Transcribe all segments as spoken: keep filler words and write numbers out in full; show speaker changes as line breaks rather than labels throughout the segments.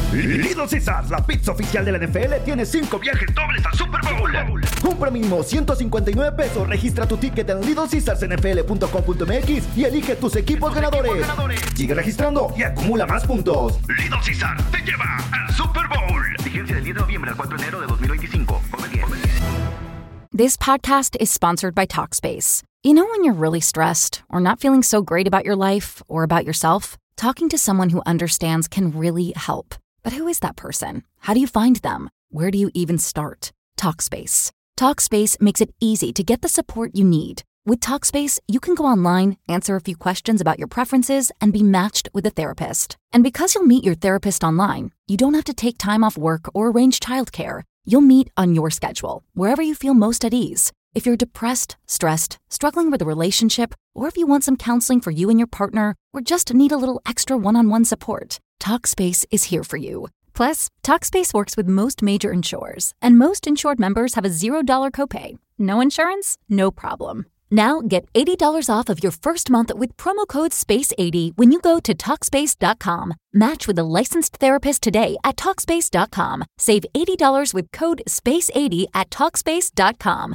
Little Caesars, la pizza oficial de la N F L, tiene cinco viajes dobles al Super Bowl. Compra mínimo ciento cincuenta y nueve pesos, registra tu ticket en little caesars n f l punto com punto m x y elige tus equipos ganadores. equipos ganadores. Sigue registrando y acumula más puntos. Little Caesars te lleva al Super Bowl. Vigencia del diez de noviembre al cuatro de enero de dos mil veinticinco. Come bien.
This podcast is sponsored by Talkspace. You know when you're really stressed or not feeling so great about your life or about yourself? Talking to someone who understands can really help. But who is that person? How do you find them? Where do you even start? Talkspace. Talkspace makes it easy to get the support you need. With Talkspace, you can go online, answer a few questions about your preferences, and be matched with a therapist. And because you'll meet your therapist online, you don't have to take time off work or arrange childcare. You'll meet on your schedule, wherever you feel most at ease. If you're depressed, stressed, struggling with a relationship, or if you want some counseling for you and your partner, or just need a little extra one-on-one support, Talkspace is here for you. Plus, Talkspace works with most major insurers, and most insured members have a zero dollars copay. No insurance? No problem. Now get eighty dollars off of your first month with promo code space eighty when you go to Talkspace dot com. Match with a licensed therapist today at Talkspace dot com. Save eighty dollars with code space eighty at Talkspace dot com.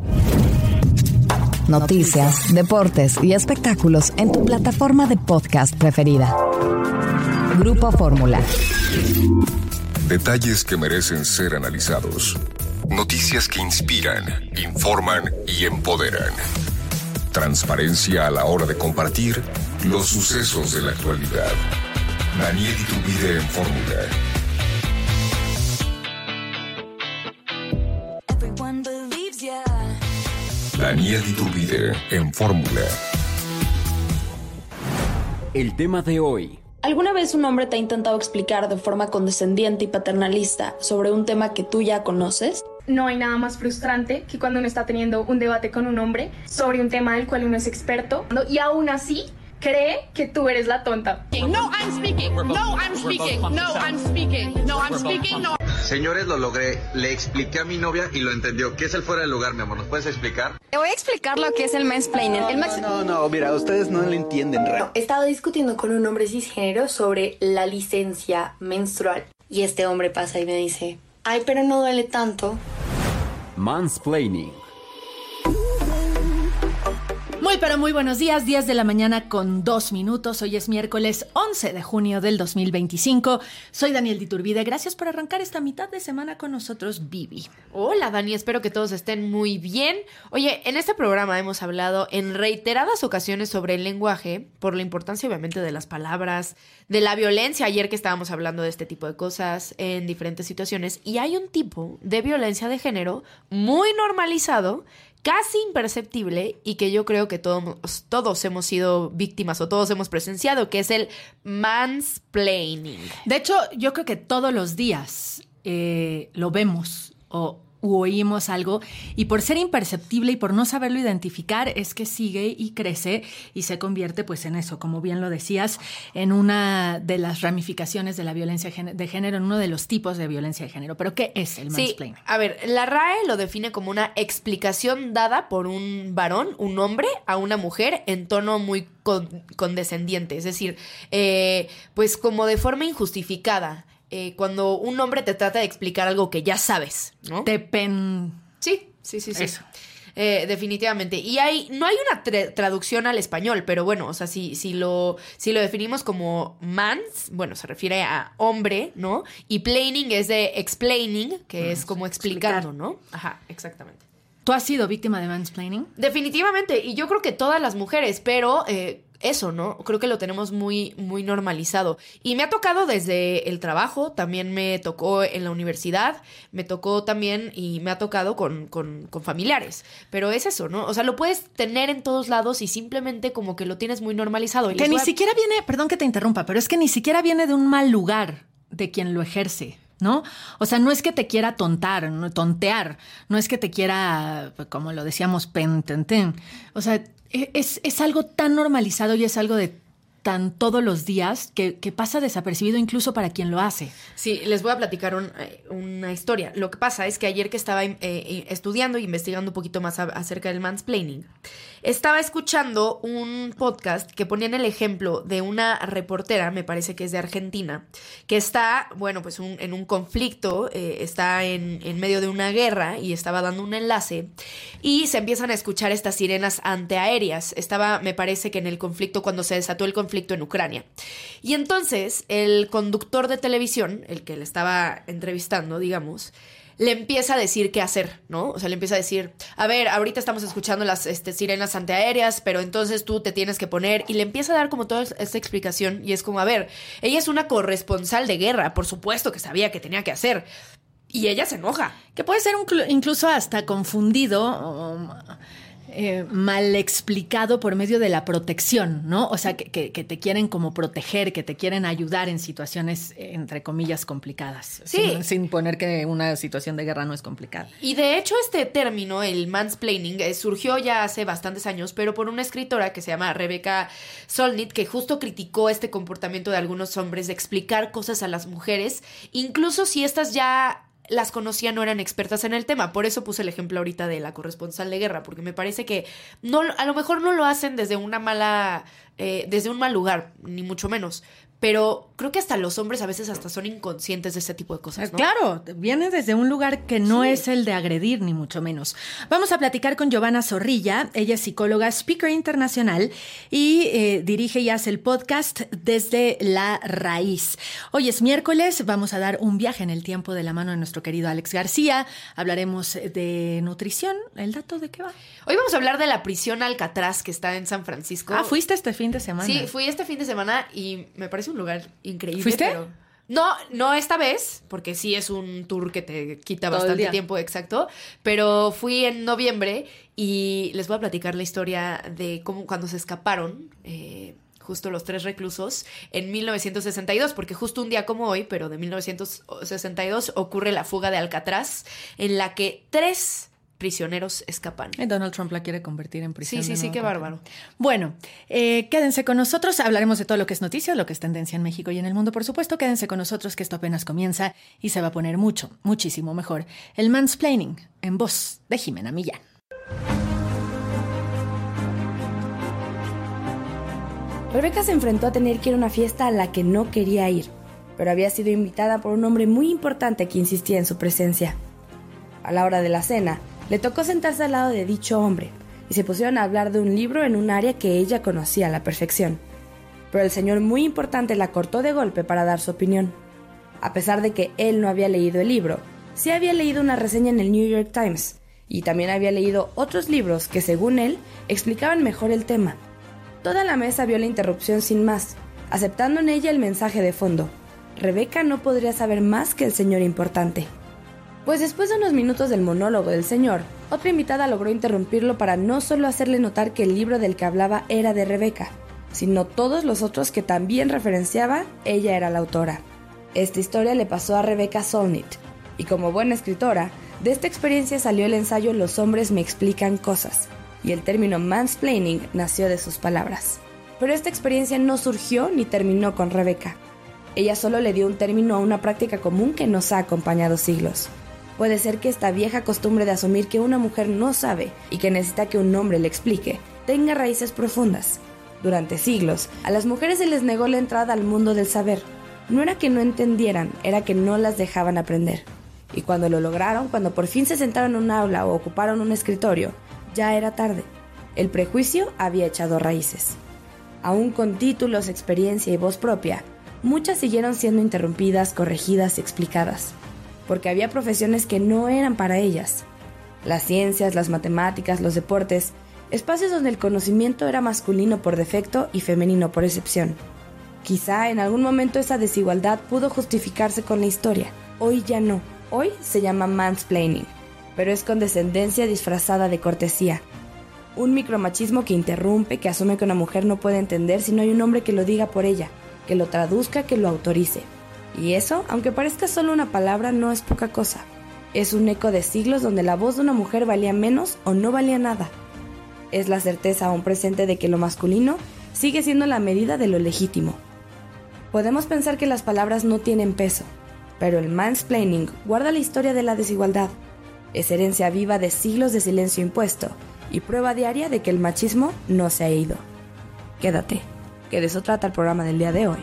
Noticias, deportes y espectáculos en tu plataforma de podcast preferida. Grupo Fórmula.
Detalles que merecen ser analizados. Noticias que inspiran, informan y empoderan. Transparencia a la hora de compartir los sucesos de la actualidad. Daniel Iturbide en Fórmula. Daniel Iturbide en Fórmula.
El tema de hoy.
¿Alguna vez un hombre te ha intentado explicar de forma condescendiente y paternalista sobre un tema que tú ya conoces?
No hay nada más frustrante que cuando uno está teniendo un debate con un hombre sobre un tema del cual uno es experto y aún así cree que tú eres la tonta.
No, I'm speaking. No, I'm speaking. No, I'm speaking. No, I'm speaking. No.
Señores, lo logré. Le expliqué a mi novia y lo entendió. ¿Qué es el fuera de lugar, mi amor? ¿Nos puedes explicar?
Te voy a explicar lo que es el mansplaining.
No,
el max...
no, no, no, mira, ustedes no lo entienden.
No, he estado discutiendo con un hombre cisgénero sobre la licencia menstrual. Y este hombre pasa y me dice, ay, pero no duele tanto.
Mansplaining.
Muy pero muy buenos días, diez de la mañana con dos minutos. Hoy es miércoles once de junio del dos mil veinticinco. Soy Daniel Iturbide. Gracias por arrancar esta mitad de semana con nosotros, Vivi.
Hola, Dani. Espero que todos estén muy bien. Oye, en este programa hemos hablado en reiteradas ocasiones sobre el lenguaje, por la importancia obviamente de las palabras, de la violencia. Ayer que estábamos hablando de este tipo de cosas en diferentes situaciones. Y hay un tipo de violencia de género muy normalizado, casi imperceptible y que yo creo que todos, todos hemos sido víctimas o todos hemos presenciado, que es el mansplaining.
De hecho, yo creo que todos los días eh, lo vemos o u oímos algo y por ser imperceptible y por no saberlo identificar es que sigue y crece y se convierte pues en eso, como bien lo decías, en una de las ramificaciones de la violencia de género, en uno de los tipos de violencia de género. ¿Pero qué es el mansplaining?
Sí, a ver, la R A E lo define como una explicación dada por un varón, un hombre, a una mujer en tono muy con- condescendiente, es decir, eh, pues como de forma injustificada. Eh, cuando un hombre te trata de explicar algo que ya sabes, ¿no?
Te pen...
Sí, sí, sí, sí.
Eso.
Eh, definitivamente. Y hay, no hay una tra- traducción al español, pero bueno, o sea, si, si, lo, si lo definimos como mans, bueno, se refiere a hombre, ¿no? Y plaining es de explaining, que mm, es como explicando, ¿no? Ajá, exactamente.
¿Tú has sido víctima de mansplaining?
Definitivamente, y yo creo que todas las mujeres, pero... Eh, Eso, ¿no? Creo que lo tenemos muy, muy normalizado. Y me ha tocado desde el trabajo, también me tocó en la universidad, me tocó también y me ha tocado con, con, con familiares. Pero es eso, ¿no? O sea, lo puedes tener en todos lados y simplemente como que lo tienes muy normalizado. Y
que ni
a...
siquiera viene, perdón que te interrumpa, pero es que ni siquiera viene de un mal lugar de quien lo ejerce, ¿no? O sea, no es que te quiera tontar, no, tontear, no es que te quiera, como lo decíamos, pententen. O sea... Es, es algo tan normalizado y es algo de tan todos los días que, que pasa desapercibido incluso para quien lo hace.
Sí, les voy a platicar un, una historia. Lo que pasa es que ayer que estaba eh, estudiando e investigando un poquito más a, acerca del mansplaining, estaba escuchando un podcast que ponían el ejemplo de una reportera, me parece que es de Argentina, que está, bueno, pues un, en un conflicto, eh, está en, en medio de una guerra y estaba dando un enlace y se empiezan a escuchar estas sirenas antiaéreas. Estaba, me parece que en el conflicto, cuando se desató el conflicto en Ucrania. Y entonces el conductor de televisión, el que le estaba entrevistando, digamos, le empieza a decir qué hacer, ¿no? O sea, le empieza a decir, a ver, ahorita estamos escuchando las este, sirenas antiaéreas, pero entonces tú te tienes que poner... Y le empieza a dar como toda esta explicación y es como, a ver, ella es una corresponsal de guerra, por supuesto que sabía qué tenía que hacer. Y ella se enoja.
Que puede ser un, incluso hasta confundido o... Eh, mal explicado por medio de la protección, ¿no? O sea, que, que, que te quieren como proteger, que te quieren ayudar en situaciones, entre comillas, complicadas.
Sí.
Sin, sin poner que una situación de guerra no es complicada.
Y de hecho este término, el mansplaining, eh, surgió ya hace bastantes años, pero por una escritora que se llama Rebecca Solnit, que justo criticó este comportamiento de algunos hombres de explicar cosas a las mujeres, incluso si estas ya... las conocían, no eran expertas en el tema. Por eso puse el ejemplo ahorita de la corresponsal de guerra, porque me parece que no, a lo mejor no lo hacen desde una mala, eh, desde un mal lugar, ni mucho menos. Pero creo que hasta los hombres a veces hasta son inconscientes de ese tipo de cosas, ¿no?
Claro, viene desde un lugar que no
sí.
es el de agredir, ni mucho menos. Vamos a platicar con Giovanna Zorrilla. Ella es psicóloga, speaker internacional y eh, dirige y hace el podcast Desde la Raíz. Hoy es miércoles, vamos a dar un viaje en el tiempo de la mano de nuestro querido Alex García. Hablaremos de nutrición. ¿El dato de qué va?
Hoy vamos a hablar de la prisión Alcatraz que está en San Francisco.
Ah, ¿fuiste este fin de semana?
Sí, fui este fin de semana y me parece un lugar increíble.
¿Fuiste?
Pero no, no esta vez, porque sí es un tour que te quita
Todo
bastante
el día.
tiempo, exacto. Pero fui en noviembre y les voy a platicar la historia de cómo cuando se escaparon, eh, justo los tres reclusos, en mil novecientos sesenta y dos, porque justo un día como hoy, pero de mil novecientos sesenta y dos, ocurre la fuga de Alcatraz, en la que tres prisioneros escapan.
Y Donald Trump la quiere convertir en prisión.
Sí, sí, sí, qué bárbaro.
Bueno, eh, quédense con nosotros. Hablaremos de todo lo que es noticia, lo que es tendencia en México y en el mundo, por supuesto. Quédense con nosotros que esto apenas comienza y se va a poner mucho, muchísimo mejor. El mansplaining en voz de Jimena Millán.
Rebeca se enfrentó a tener que ir a una fiesta a la que no quería ir, pero había sido invitada por un hombre muy importante que insistía en su presencia. A la hora de la cena, le tocó sentarse al lado de dicho hombre y se pusieron a hablar de un libro en un área que ella conocía a la perfección. Pero el señor muy importante la cortó de golpe para dar su opinión. A pesar de que él no había leído el libro, sí había leído una reseña en el New York Times y también había leído otros libros que, según él, explicaban mejor el tema. Toda la mesa vio la interrupción sin más, aceptando en ella el mensaje de fondo. Rebeca no podría saber más que el señor importante. Pues después de unos minutos del monólogo del señor, otra invitada logró interrumpirlo para no solo hacerle notar que el libro del que hablaba era de Rebeca, sino todos los otros que también referenciaba, ella era la autora. Esta historia le pasó a Rebecca Solnit, y como buena escritora, de esta experiencia salió el ensayo Los hombres me explican cosas, y el término mansplaining nació de sus palabras. Pero esta experiencia no surgió ni terminó con Rebeca. Ella solo le dio un término a una práctica común que nos ha acompañado siglos. Puede ser que esta vieja costumbre de asumir que una mujer no sabe y que necesita que un hombre le explique, tenga raíces profundas. Durante siglos, a las mujeres se les negó la entrada al mundo del saber. No era que no entendieran, era que no las dejaban aprender. Y cuando lo lograron, cuando por fin se sentaron en un aula o ocuparon un escritorio, ya era tarde. El prejuicio había echado raíces. Aún con títulos, experiencia y voz propia, muchas siguieron siendo interrumpidas, corregidas y explicadas, porque había profesiones que no eran para ellas. Las ciencias, las matemáticas, los deportes, espacios donde el conocimiento era masculino por defecto y femenino por excepción. Quizá en algún momento esa desigualdad pudo justificarse con la historia. Hoy ya no. Hoy se llama mansplaining, pero es condescendencia disfrazada de cortesía. Un micromachismo que interrumpe, que asume que una mujer no puede entender si no hay un hombre que lo diga por ella, que lo traduzca, que lo autorice. Y eso, aunque parezca solo una palabra, no es poca cosa. Es un eco de siglos donde la voz de una mujer valía menos o no valía nada. Es la certeza aún presente de que lo masculino sigue siendo la medida de lo legítimo. Podemos pensar que las palabras no tienen peso, pero el mansplaining guarda la historia de la desigualdad. Es herencia viva de siglos de silencio impuesto y prueba diaria de que el machismo no se ha ido. Quédate, que de eso trata el programa del día de hoy.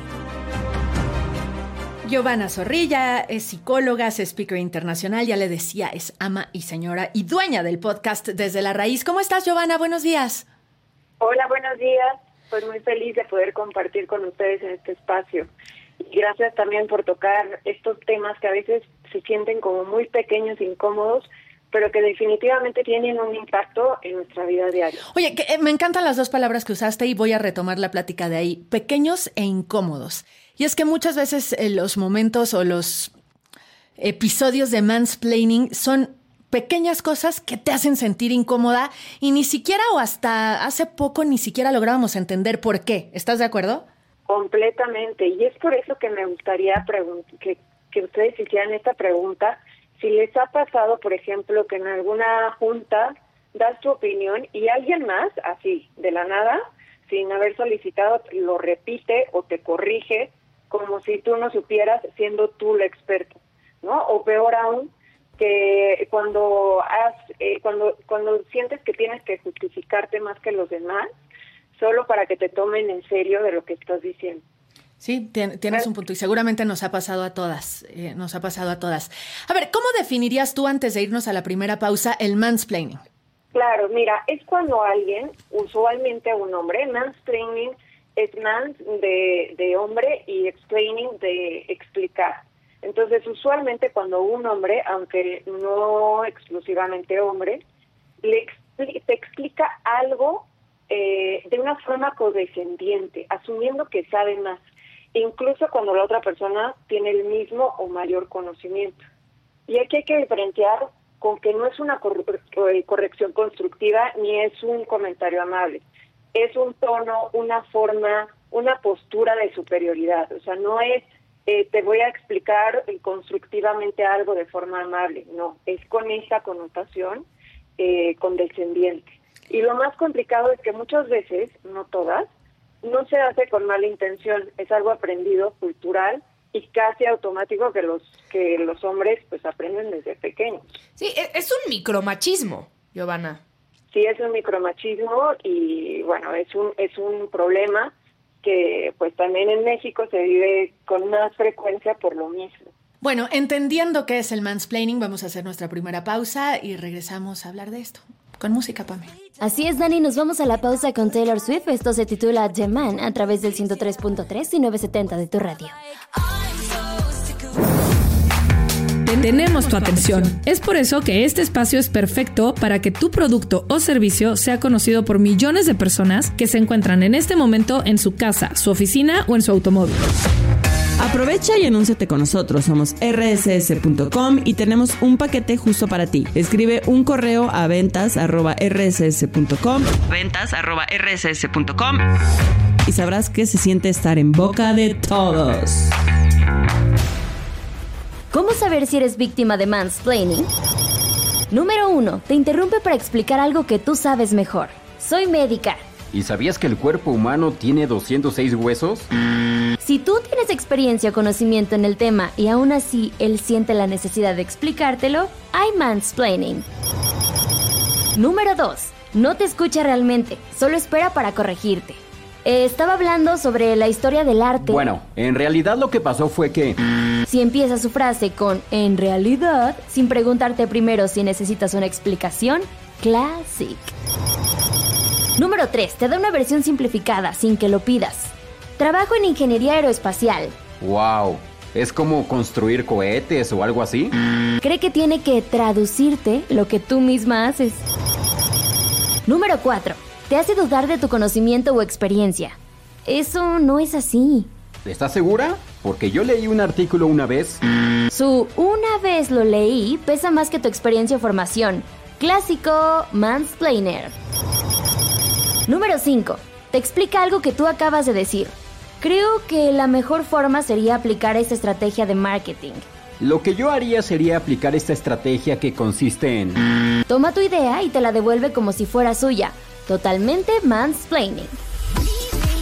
Giovanna Zorrilla es psicóloga, es speaker internacional, ya le decía, es ama y señora y dueña del podcast Desde la Raíz. ¿Cómo estás, Giovanna? Buenos días.
Hola, buenos días. Pues muy feliz de poder compartir con ustedes en este espacio. Y gracias también por tocar estos temas que a veces se sienten como muy pequeños e incómodos, pero que definitivamente tienen un impacto en nuestra vida diaria.
Oye, que, eh, me encantan las dos palabras que usaste y voy a retomar la plática de ahí. Pequeños e incómodos. Y es que muchas veces eh, los momentos o los episodios de mansplaining son pequeñas cosas que te hacen sentir incómoda y ni siquiera o hasta hace poco ni siquiera lográbamos entender por qué. ¿Estás de acuerdo?
Completamente. Y es por eso que me gustaría pregun- que, que ustedes hicieran esta pregunta. Si les ha pasado, por ejemplo, que en alguna junta das tu opinión y alguien más, así, de la nada, sin haber solicitado, lo repite o te corrige como si tú no supieras, siendo tú la experta, ¿no? O peor aún, que cuando has, eh, cuando cuando sientes que tienes que justificarte más que los demás, solo para que te tomen en serio de lo que estás diciendo.
Sí, tienes un punto y seguramente nos ha pasado a todas, eh, nos ha pasado a todas. A ver, ¿cómo definirías tú, antes de irnos a la primera pausa, el mansplaining?
Claro, mira, es cuando alguien, usualmente un hombre, mansplaining es mans de, de hombre y explaining de explicar. Entonces, usualmente cuando un hombre, aunque no exclusivamente hombre, le expli- te explica algo eh, de una forma condescendiente, asumiendo que sabe más, incluso cuando la otra persona tiene el mismo o mayor conocimiento. Y aquí hay que diferenciar con que no es una corre- corrección constructiva ni es un comentario amable. Es un tono, una forma, una postura de superioridad. O sea, no es eh, te voy a explicar constructivamente algo de forma amable. No, es con esa connotación eh, condescendiente. Y lo más complicado es que muchas veces, no todas, no se hace con mala intención. Es algo aprendido, cultural y casi automático que los que los hombres pues aprenden desde pequeños.
Sí, es un micromachismo, Giovanna.
Sí, es un micromachismo y bueno, es un es un problema que pues también en México se vive con más frecuencia por lo mismo.
Bueno, entendiendo qué es el mansplaining, vamos a hacer nuestra primera pausa y regresamos a hablar de esto. Con música, Pame.
Así es, Dani, nos vamos a la pausa con Taylor Swift. Esto se titula The Man a través del ciento tres punto tres y novecientos setenta de tu radio.
Tenemos tu atención. Es por eso que este espacio es perfecto para que tu producto o servicio sea conocido por millones de personas que se encuentran en este momento en su casa, su oficina o en su automóvil.
Aprovecha y anúnciate con nosotros. Somos erre ese ese punto com y tenemos un paquete justo para ti. Escribe un correo a ventas arroba erre ese ese punto com, ventas arroba erre ese ese punto com y sabrás que se siente estar en boca de todos.
¿Cómo saber si eres víctima de mansplaining? Número uno. Te interrumpe para explicar algo que tú sabes mejor. Soy médica.
¿Y sabías que el cuerpo humano tiene doscientos seis huesos?
Si tú tienes experiencia o conocimiento en el tema y aún así él siente la necesidad de explicártelo, hay mansplaining. Número dos. No te escucha realmente, solo espera para corregirte. Eh, estaba hablando sobre la historia del arte.
Bueno, en realidad lo que pasó fue que...
Si empieza su frase con "en realidad", sin preguntarte primero si necesitas una explicación, classic. Número tres. Te da una versión simplificada sin que lo pidas. Trabajo en ingeniería aeroespacial.
Wow, ¿es como construir cohetes o algo así?
Cree que tiene que traducirte lo que tú misma haces. Número cuatro. Te hace dudar de tu conocimiento o experiencia. Eso no es así.
¿Estás segura? Porque yo leí un artículo una vez.
Su "una vez lo leí" pesa más que tu experiencia o formación. Clásico mansplainer. Número cinco. Te explica algo que tú acabas de decir. Creo que la mejor forma sería aplicar esta estrategia de marketing.
Lo que yo haría sería aplicar esta estrategia que consiste en...
Toma tu idea y te la devuelve como si fuera suya. Totalmente mansplaining.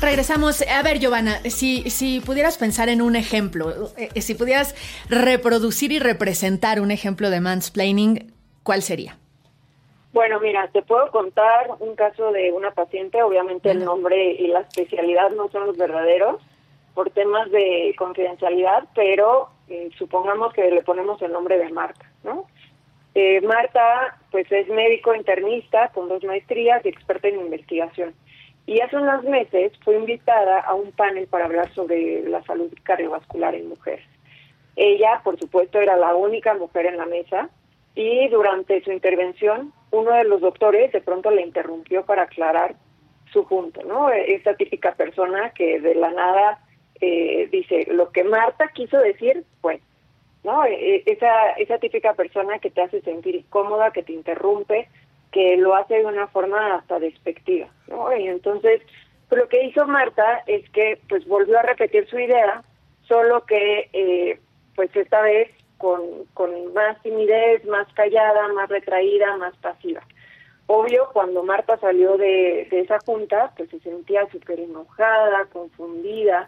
Regresamos. A ver, Giovanna, si, si pudieras pensar en un ejemplo, eh, si pudieras reproducir y representar un ejemplo de mansplaining, ¿cuál sería?
Bueno, mira, te puedo contar un caso de una paciente. Obviamente el nombre y la especialidad no son los verdaderos por temas de confidencialidad, pero eh, supongamos que le ponemos el nombre de Marta, ¿no? Eh, Marta, pues es médico internista con dos maestrías y experta en investigación. Y hace unos meses fue invitada a un panel para hablar sobre la salud cardiovascular en mujeres. Ella, por supuesto, era la única mujer en la mesa y durante su intervención, uno de los doctores de pronto le interrumpió para aclarar su punto, ¿no? Esta típica persona que de la nada eh, dice, lo que Marta quiso decir, pues, ¿no? Esa, esa típica persona que te hace sentir incómoda, que te interrumpe, que lo hace de una forma hasta despectiva, ¿no? Y entonces, pues, lo que hizo Marta es que pues volvió a repetir su idea, solo que eh, pues esta vez con, con más timidez, más callada, más retraída, más pasiva. Obvio, cuando Marta salió de, de esa junta, pues se sentía súper enojada, confundida,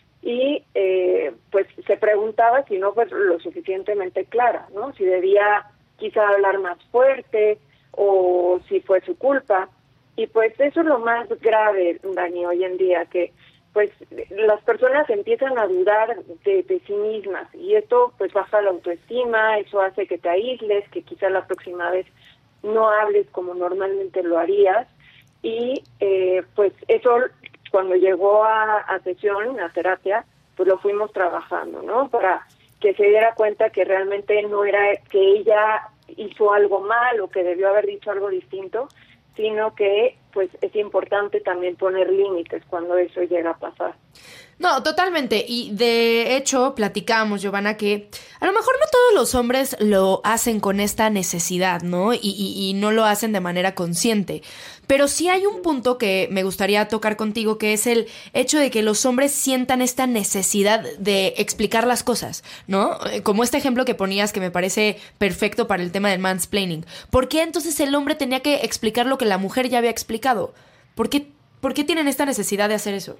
y eh, pues se preguntaba si no fue lo suficientemente clara, ¿no? Si debía quizá hablar más fuerte, o si fue su culpa. Y pues eso es lo más grave, Dani, hoy en día, que pues las personas empiezan a dudar de, de sí mismas, y esto pues baja la autoestima, eso hace que te aísles, que quizá la próxima vez no hables como normalmente lo harías, y eh, pues eso cuando llegó a, a sesión, a terapia, pues lo fuimos trabajando, ¿no? Para que se diera cuenta que realmente no era que ella hizo algo mal o que debió haber dicho algo distinto, sino que pues es importante también poner límites cuando eso llega a pasar.
No, totalmente. Y de hecho, platicamos, Giovanna, que a lo mejor no todos los hombres lo hacen con esta necesidad, ¿no? Y, y, y no lo hacen de manera consciente. Pero sí hay un punto que me gustaría tocar contigo, que es el hecho de que los hombres sientan esta necesidad de explicar las cosas, ¿no? Como este ejemplo que ponías que me parece perfecto para el tema del mansplaining. ¿Por qué entonces el hombre tenía que explicar lo que la mujer ya había explicado? ¿Por qué, por qué tienen esta necesidad de hacer eso?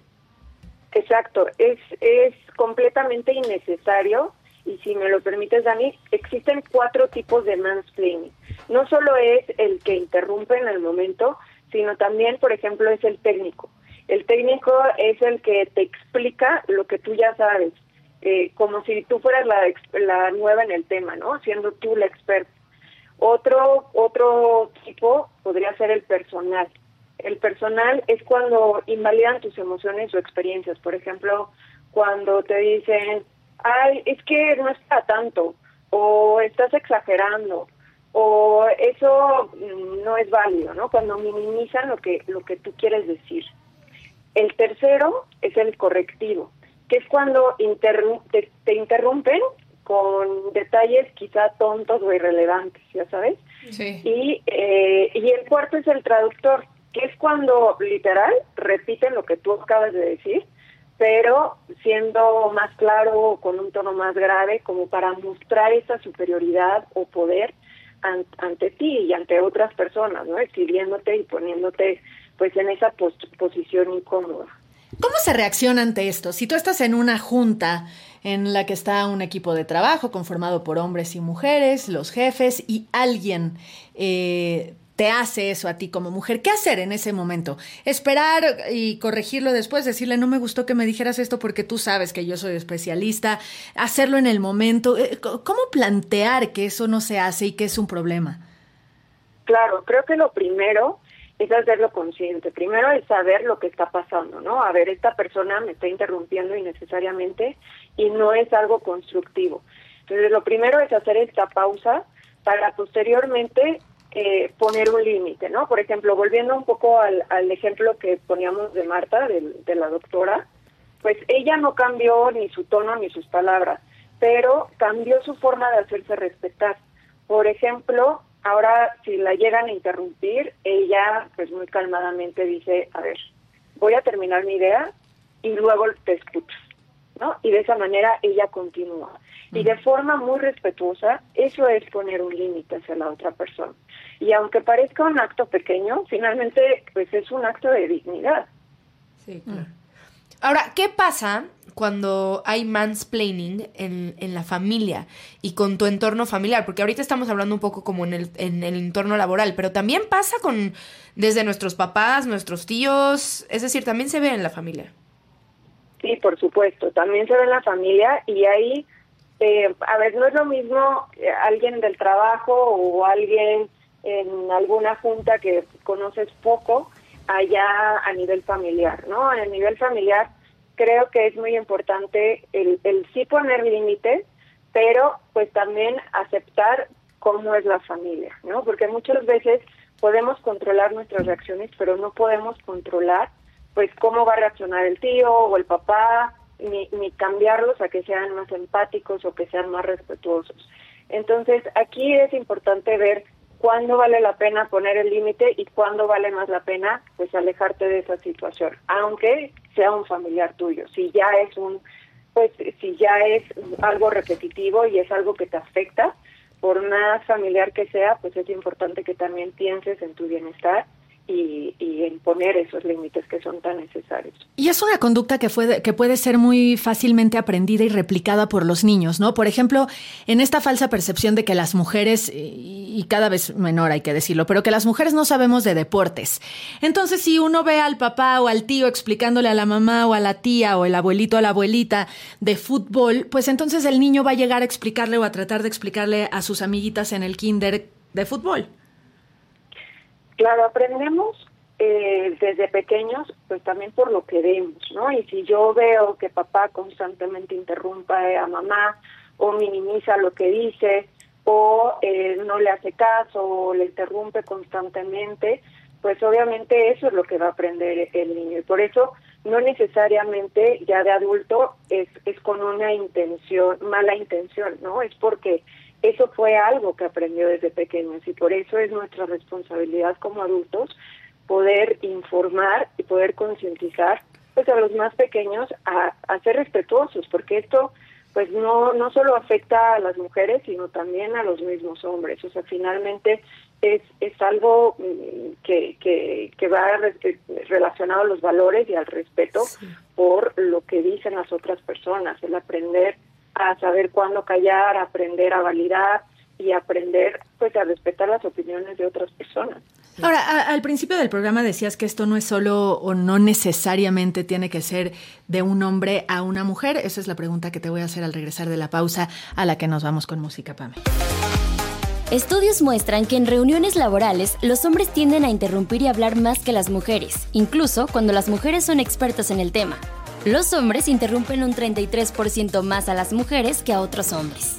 Exacto, es, es completamente innecesario, y si me lo permites, Dani, existen cuatro tipos de mansplaining. No solo es el que interrumpe en el momento, sino también, por ejemplo, es el técnico. El técnico es el que te explica lo que tú ya sabes, eh, como si tú fueras la, la nueva en el tema, ¿no? Siendo tú la experta. Otro, otro tipo podría ser el personal. El personal es cuando invalidan tus emociones o experiencias. Por ejemplo, cuando te dicen, ay, es que no es para tanto, o estás exagerando, o eso no es válido, ¿no? Cuando minimizan lo que, lo que tú quieres decir. El tercero es el correctivo, que es cuando interru- te, te interrumpen con detalles quizá tontos o irrelevantes, ¿ya sabes?
Sí.
Y, eh, y el cuarto es el traductor, que es cuando literal repiten lo que tú acabas de decir, pero siendo más claro, con un tono más grave, como para mostrar esa superioridad o poder an- ante ti y ante otras personas, ¿no? Exhibiéndote y poniéndote pues en esa pos- posición incómoda.
¿Cómo se reacciona ante esto? Si tú estás en una junta en la que está un equipo de trabajo conformado por hombres y mujeres, los jefes, y alguien eh, te hace eso a ti como mujer, ¿qué hacer en ese momento? ¿Esperar y corregirlo después? Decirle, no me gustó que me dijeras esto porque tú sabes que yo soy especialista. ¿Hacerlo en el momento? ¿Cómo plantear que eso no se hace y que es un problema?
Claro, creo que lo primero es hacerlo consciente. Primero es saber lo que está pasando, ¿no? A ver, esta persona me está interrumpiendo innecesariamente y no es algo constructivo. Entonces, lo primero es hacer esta pausa para posteriormente eh, poner un límite, ¿no? Por ejemplo, volviendo un poco al, al ejemplo que poníamos de Marta, de, de la doctora, pues ella no cambió ni su tono ni sus palabras, pero cambió su forma de hacerse respetar. Por ejemplo, ahora, si la llegan a interrumpir, ella, pues muy calmadamente dice, a ver, voy a terminar mi idea y luego te escucho, ¿no? Y de esa manera ella continúa. Y de forma muy respetuosa, eso es poner un límite hacia la otra persona. Y aunque parezca un acto pequeño, finalmente, pues es un acto de dignidad.
Sí, claro. Ahora, ¿qué pasa cuando hay mansplaining en, en la familia y con tu entorno familiar? Porque ahorita estamos hablando un poco como en el, en el entorno laboral, pero también pasa con desde nuestros papás, nuestros tíos, es decir, también se ve en la familia.
Sí, por supuesto, también se ve en la familia y ahí, eh, a ver, no es lo mismo eh, alguien del trabajo o alguien en alguna junta que conoces poco allá a nivel familiar, ¿no? A nivel familiar creo que es muy importante el, el sí poner límites, pero pues también aceptar cómo es la familia, ¿no? Porque muchas veces podemos controlar nuestras reacciones, pero no podemos controlar pues cómo va a reaccionar el tío o el papá, ni, ni cambiarlos a que sean más empáticos o que sean más respetuosos. Entonces, aquí es importante ver cuándo vale la pena poner el límite y cuándo vale más la pena pues alejarte de esa situación, aunque sea un familiar tuyo. Si ya es un pues si ya es algo repetitivo y es algo que te afecta, por más familiar que sea, pues es importante que también pienses en tu bienestar y, y en poner esos límites que son tan necesarios.
Y es una conducta que, fue, que puede ser muy fácilmente aprendida y replicada por los niños, ¿no? Por ejemplo, en esta falsa percepción de que las mujeres, y cada vez menor hay que decirlo, pero que las mujeres no sabemos de deportes. Entonces, si uno ve al papá o al tío explicándole a la mamá o a la tía o el abuelito a la abuelita de fútbol, pues entonces el niño va a llegar a explicarle o a tratar de explicarle a sus amiguitas en el kinder de fútbol.
Claro, aprendemos eh, desde pequeños, pues también por lo que vemos, ¿no? Y si yo veo que papá constantemente interrumpe a mamá o minimiza lo que dice o eh, no le hace caso o le interrumpe constantemente, pues obviamente eso es lo que va a aprender el niño. Y por eso no necesariamente ya de adulto es, es con una intención, mala intención, ¿no? Es porque eso fue algo que aprendió desde pequeños y por eso es nuestra responsabilidad como adultos poder informar y poder concientizar pues a los más pequeños a, a ser respetuosos, porque esto pues no no solo afecta a las mujeres, sino también a los mismos hombres. O sea, finalmente es es algo que que, que va relacionado a los valores y al respeto sí. por lo que dicen las otras personas, el aprender a saber cuándo callar, aprender a validar y aprender pues a respetar las opiniones de otras personas.
Ahora, a, al principio del programa decías que esto no es solo o no necesariamente tiene que ser de un hombre a una mujer. Esa es la pregunta que te voy a hacer al regresar de la pausa, a la que nos vamos con música, Pame.
Estudios muestran que en reuniones laborales los hombres tienden a interrumpir y hablar más que las mujeres, incluso cuando las mujeres son expertas en el tema. Los hombres interrumpen un treinta y tres por ciento más a las mujeres que a otros hombres.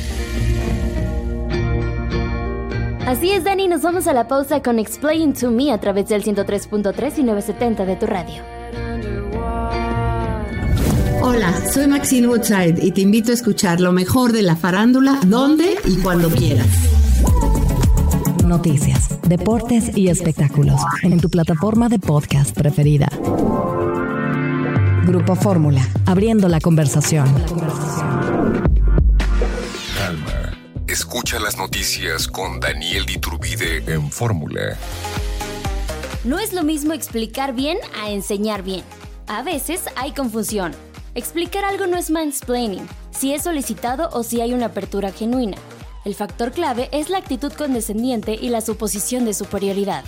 Así es, Dani, nos vamos a la pausa con Explain to Me a través del ciento tres punto tres y novecientos setenta de tu radio.
Hola, soy Maxine Woodside y te invito a escuchar lo mejor de la farándula, donde y cuando quieras.
Noticias, deportes y espectáculos en tu plataforma de podcast preferida. Grupo Fórmula, abriendo la conversación.
Calma. Escucha las noticias con Daniel Iturbide en Fórmula.
No es lo mismo explicar bien a enseñar bien. A veces hay confusión. Explicar algo no es mansplaining, si es solicitado o si hay una apertura genuina. El factor clave es la actitud condescendiente y la suposición de superioridad.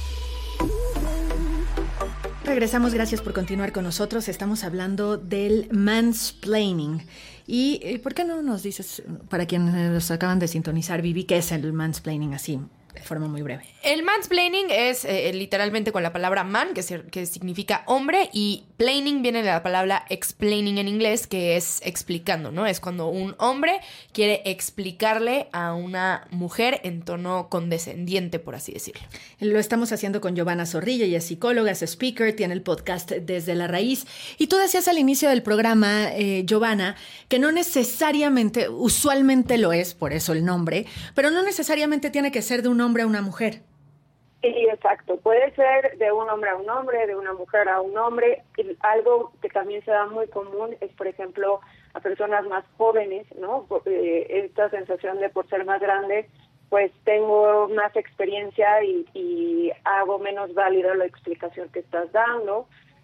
Regresamos, gracias por continuar con nosotros. Estamos hablando del mansplaining. ¿Y por qué no nos dices, para quienes nos acaban de sintonizar, Vivi, qué es el mansplaining así, de forma muy breve?
El mansplaining es eh, literalmente con la palabra man, que, se, que significa hombre, y plaining viene de la palabra explaining en inglés, que es explicando, ¿no? Es cuando un hombre quiere explicarle a una mujer en tono condescendiente, por así decirlo.
Lo estamos haciendo con Giovanna Zorrilla, ella es psicóloga, es speaker, tiene el podcast Desde la Raíz. Y tú decías al inicio del programa, eh, Giovanna, que no necesariamente, usualmente lo es, por eso el nombre, pero no necesariamente tiene que ser de un hombre a una mujer.
Sí, exacto. Puede ser de un hombre a un hombre, de una mujer a un hombre. Y algo que también se da muy común es, por ejemplo, a personas más jóvenes, ¿no? Eh, esta sensación de por ser más grande, pues tengo más experiencia y, y hago menos válida la explicación que estás dando.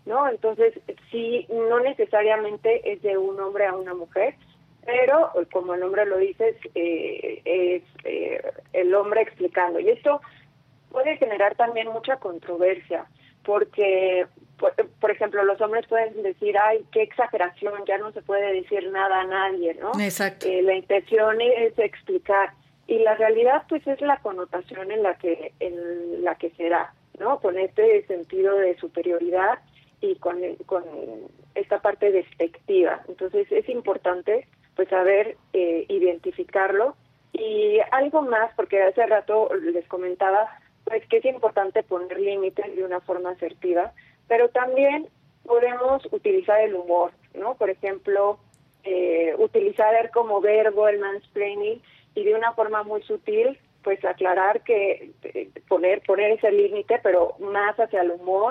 ¿no? Entonces, sí, no necesariamente es de un hombre a una mujer, pero como el nombre lo dice, eh, es eh, el hombre explicando. Y esto puede generar también mucha controversia, porque, por, por ejemplo, los hombres pueden decir, ay, qué exageración, ya no se puede decir nada a nadie, ¿no?
Exacto.
Eh, la intención es explicar. Y la realidad, pues, es la connotación en la que en la que se da, ¿no? Con este sentido de superioridad y con, con esta parte despectiva. Entonces, es importante, pues, saber eh, identificarlo. Y algo más, porque hace rato les comentaba, pues, que es importante poner límites de una forma asertiva, pero también podemos utilizar el humor, ¿no? Por ejemplo, eh, utilizar como verbo el mansplaining, y de una forma muy sutil, pues aclarar que eh, poner poner ese límite, pero más hacia el humor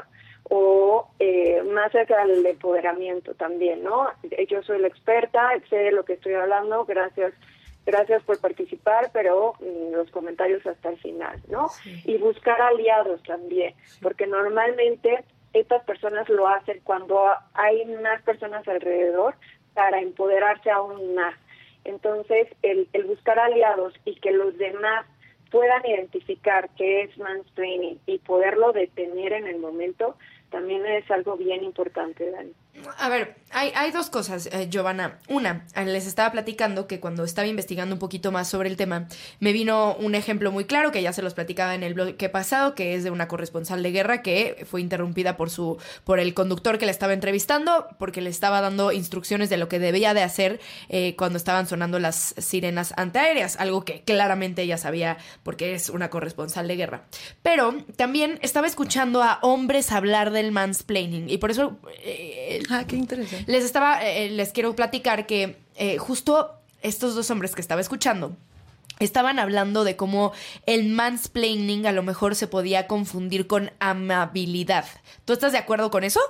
o eh, más hacia el empoderamiento también, ¿no? Yo soy la experta, sé de lo que estoy hablando, gracias gracias por participar, pero mm, los comentarios hasta el final, ¿no? Sí. Y buscar aliados también, sí. Porque normalmente estas personas lo hacen cuando hay más personas alrededor para empoderarse aún más. Entonces, el, el buscar aliados y que los demás puedan identificar qué es mansplaining y poderlo detener en el momento, también es algo bien importante, Dani.
A ver, hay, hay dos cosas, eh, Giovanna. Una, les estaba platicando que cuando estaba investigando un poquito más sobre el tema, me vino un ejemplo muy claro, que ya se los platicaba en el bloque pasado, que es de una corresponsal de guerra que fue interrumpida por su por el conductor que la estaba entrevistando, porque le estaba dando instrucciones de lo que debía de hacer eh, cuando estaban sonando las sirenas antiaéreas, algo que claramente ella sabía porque es una corresponsal de guerra. Pero también estaba escuchando a hombres hablar del mansplaining, y por eso... Eh,
Ah, qué interesante.
Les estaba, eh, les quiero platicar que eh, justo estos dos hombres que estaba escuchando estaban hablando de cómo el mansplaining a lo mejor se podía confundir con amabilidad. ¿Tú estás de acuerdo con eso?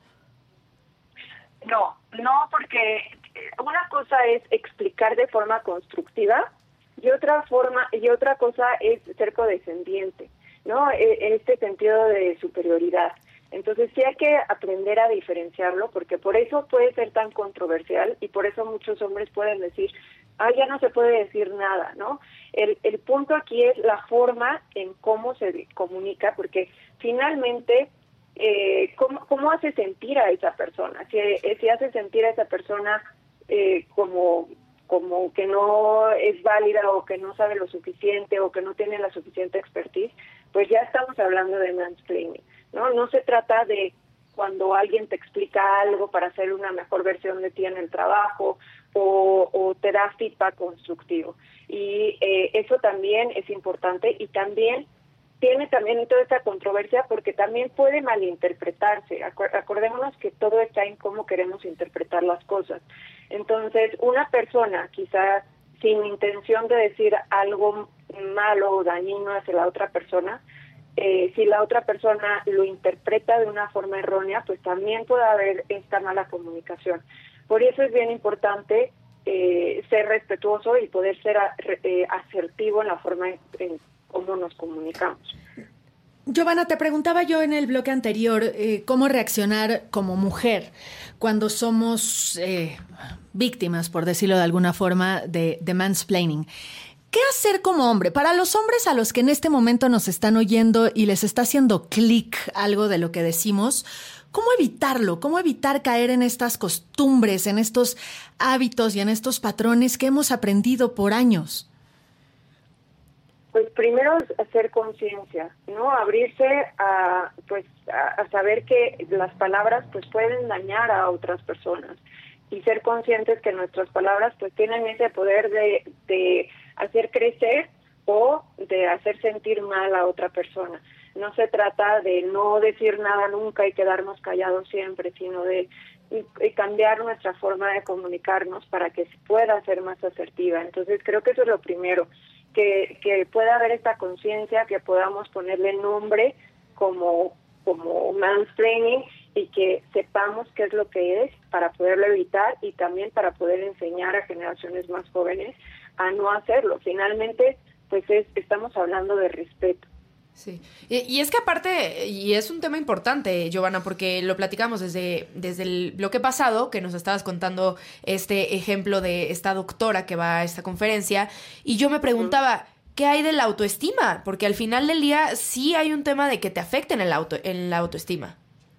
No, no, porque una cosa es explicar de forma constructiva y otra forma y otra cosa es ser condescendiente, ¿no? En este sentido de superioridad. Entonces sí hay que aprender a diferenciarlo, porque por eso puede ser tan controversial y por eso muchos hombres pueden decir, ah, ya no se puede decir nada, ¿no? El, el punto aquí es la forma en cómo se comunica, porque finalmente, eh, ¿cómo, cómo hace sentir a esa persona? Si, si hace sentir a esa persona eh, como, como que no es válida o que no sabe lo suficiente o que no tiene la suficiente expertise, pues ya estamos hablando de mansplaining. No, no se trata de cuando alguien te explica algo para hacer una mejor versión de ti en el trabajo o, o te da feedback constructivo. Y eh, eso también es importante y también tiene también toda esta controversia porque también puede malinterpretarse. Acordémonos que todo está en cómo queremos interpretar las cosas. Entonces, una persona quizás sin intención de decir algo malo o dañino hacia la otra persona, Eh, si la otra persona lo interpreta de una forma errónea, pues también puede haber esta mala comunicación. Por eso es bien importante eh, ser respetuoso y poder ser a, eh, asertivo en la forma en, en cómo nos comunicamos.
Giovanna, te preguntaba yo en el bloque anterior eh, cómo reaccionar como mujer cuando somos eh, víctimas, por decirlo de alguna forma, de, de mansplaining. ¿Qué hacer como hombre? Para los hombres a los que en este momento nos están oyendo y les está haciendo clic algo de lo que decimos, ¿cómo evitarlo? ¿Cómo evitar caer en estas costumbres, en estos hábitos y en estos patrones que hemos aprendido por años?
Pues primero hacer conciencia, ¿no? Abrirse a, pues, a, a saber que las palabras pues pueden dañar a otras personas y ser conscientes que nuestras palabras pues tienen ese poder de, de hacer crecer o de hacer sentir mal a otra persona. No se trata de no decir nada nunca y quedarnos callados siempre, sino de, de cambiar nuestra forma de comunicarnos para que se pueda ser más asertiva. Entonces creo que eso es lo primero, que, que pueda haber esta conciencia, que podamos ponerle nombre como, como mansplaining y que sepamos qué es lo que es para poderlo evitar y también para poder enseñar a generaciones más jóvenes a no hacerlo. Finalmente, pues es, estamos hablando de respeto,
Sí, y, y es que aparte, y es un tema importante, Giovanna, porque lo platicamos desde, desde el bloque pasado, que nos estabas contando este ejemplo de esta doctora que va a esta conferencia, y yo me preguntaba, ¿qué hay de la autoestima? Porque al final del día sí hay un tema de que te afecte en, el auto, en la autoestima.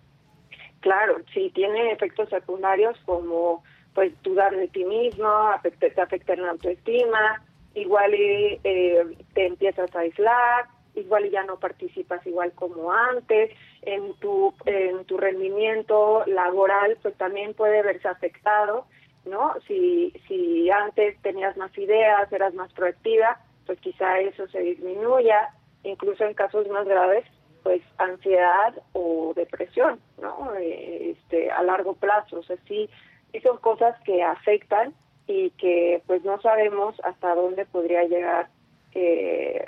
Claro, sí, tiene efectos secundarios como pues dudar de ti mismo, afecta, te afecta en la autoestima, igual eh, te empiezas a aislar, igual ya no participas igual como antes, en tu en tu rendimiento laboral pues también puede verse afectado, ¿no? Si si antes tenías más ideas, eras más proactiva, pues quizá eso se disminuya, incluso en casos más graves, pues ansiedad o depresión, ¿no? Este a largo plazo, o sea, sí, sí son cosas que afectan y que pues no sabemos hasta dónde podría llegar Eh,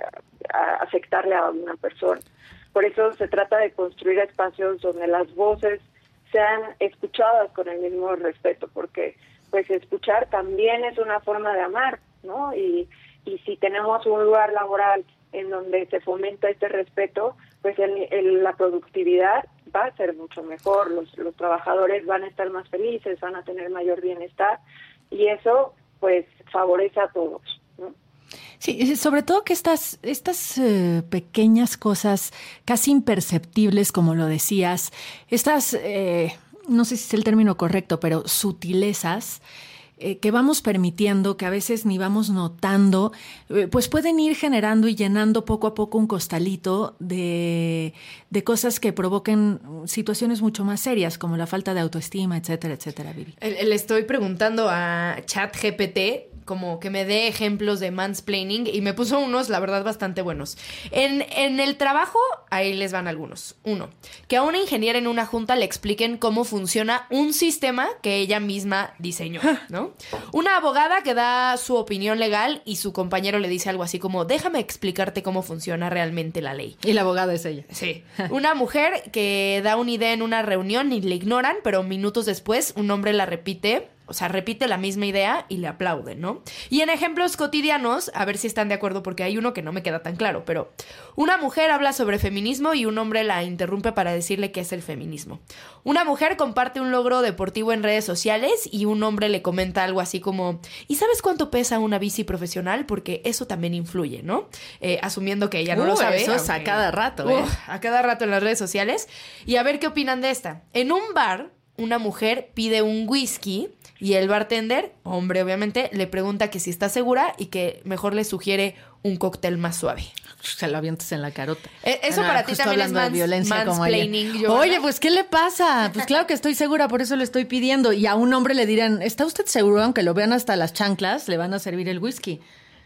a afectarle a una persona. Por eso se trata de construir espacios donde las voces sean escuchadas con el mismo respeto, porque pues escuchar también es una forma de amar, ¿no? Y, y si tenemos un lugar laboral en donde se fomenta este respeto, pues el, el, la productividad va a ser mucho mejor, los, los trabajadores van a estar más felices, van a tener mayor bienestar, y eso pues favorece a todos, ¿no?
Sí, sobre todo que estas, estas eh, pequeñas cosas casi imperceptibles, como lo decías, estas, eh, no sé si es el término correcto, pero sutilezas eh, que vamos permitiendo, que a veces ni vamos notando, eh, pues pueden ir generando y llenando poco a poco un costalito de, de cosas que provoquen situaciones mucho más serias, como la falta de autoestima, etcétera, etcétera, Vivi.
Le estoy preguntando a ChatGPT como que me dé ejemplos de mansplaining y me puso unos, la verdad, bastante buenos. En, en el trabajo, ahí les van algunos. Uno, que a una ingeniera en una junta le expliquen cómo funciona un sistema que ella misma diseñó, ¿no? Una abogada que da su opinión legal y su compañero le dice algo así como, déjame explicarte cómo funciona realmente la ley.
Y la abogada es ella.
Sí. Una mujer que da una idea en una reunión y le ignoran, pero minutos después un hombre la repite. O sea, repite la misma idea y le aplauden, ¿no? Y en ejemplos cotidianos, a ver si están de acuerdo, porque hay uno que no me queda tan claro, pero una mujer habla sobre feminismo y un hombre la interrumpe para decirle qué es el feminismo. Una mujer comparte un logro deportivo en redes sociales y un hombre le comenta algo así como, ¿y sabes cuánto pesa una bici profesional? Porque eso también influye, ¿no? Eh, asumiendo que ella no
uh,
lo sabe.
Eso es a cada rato, ¿eh?
Uh, a cada rato en las redes sociales. Y a ver qué opinan de esta. En un bar, una mujer pide un whisky y el bartender, hombre obviamente, le pregunta que si está segura y que mejor le sugiere un cóctel más suave.
Se lo avientas en la carota.
Eh, eso bueno, para ti también es mans, violencia mansplaining.
Como Oye, pues ¿qué le pasa? Pues claro que estoy segura, por eso le estoy pidiendo. Y a un hombre le dirán, ¿está usted seguro? Aunque lo vean hasta las chanclas, le van a servir el whisky.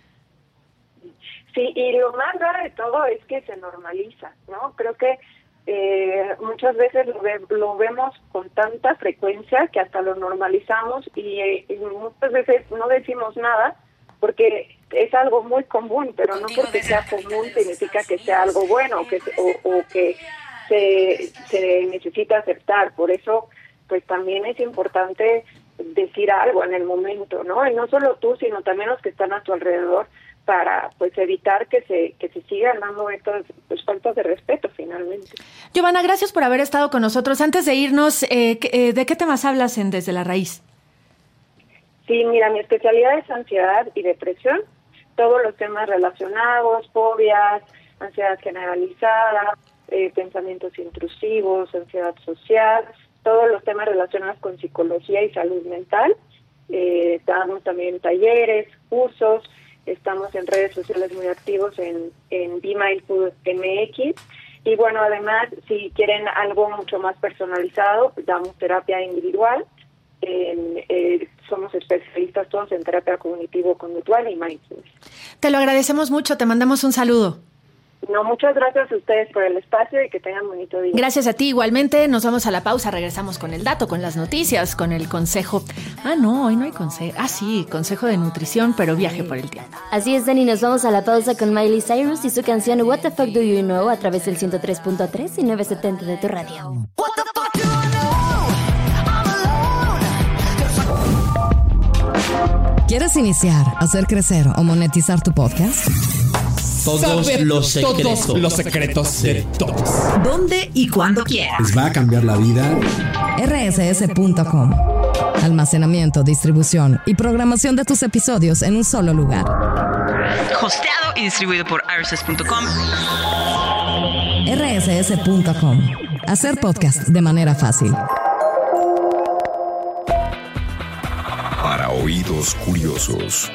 Sí, y lo más raro de todo es que se normaliza, ¿no? Creo que Eh, muchas veces lo, ve, lo vemos con tanta frecuencia que hasta lo normalizamos y, eh, y muchas veces no decimos nada porque es algo muy común, pero no porque sea común significa que sea algo bueno o que, o, o que se, se necesita aceptar. Por eso, pues también es importante decir algo en el momento, ¿no? Y no solo tú, sino también los que están a tu alrededor, para pues evitar que se que se sigan dando estas pues, faltas de respeto finalmente.
Giovanna, gracias por haber estado con nosotros. Antes de irnos, eh, eh, ¿de qué temas hablas en Desde la Raíz?
Sí, mira, mi especialidad es ansiedad y depresión, todos los temas relacionados, fobias, ansiedad generalizada, eh, pensamientos intrusivos, ansiedad social, todos los temas relacionados con psicología y salud mental. Eh, damos también talleres, cursos. Estamos en redes sociales muy activos en, en Be Mindful M X. Y bueno, además, si quieren algo mucho más personalizado, damos terapia individual. En, eh, somos especialistas todos en terapia cognitivo-conductual y mindfulness.
Te lo agradecemos mucho, te mandamos un saludo.
No, muchas gracias a ustedes por el espacio y que tengan bonito día.
Gracias a ti igualmente. Nos vamos a la pausa, regresamos con el dato, con las noticias, con el consejo. Ah, no, hoy no hay consejo. Ah, sí, consejo de nutrición, pero viaje por el tiempo.
Así es, Dani, nos vamos a la pausa con Miley Cyrus y su canción What the Fuck Do You Know a través del ciento tres punto tres y novecientos setenta de tu radio. What the fuck do you
know? ¿Quieres iniciar, hacer crecer o monetizar tu podcast?
todos
saber
los secretos.
todos los secretos de todos.
¿Dónde y cuándo quieras?
Les va a cambiar la vida.
R S S punto com. Almacenamiento, distribución y programación de tus episodios en un solo lugar.
Hosteado y distribuido por R S S punto com.
R S S punto com. Hacer podcast de manera fácil.
Para oídos curiosos.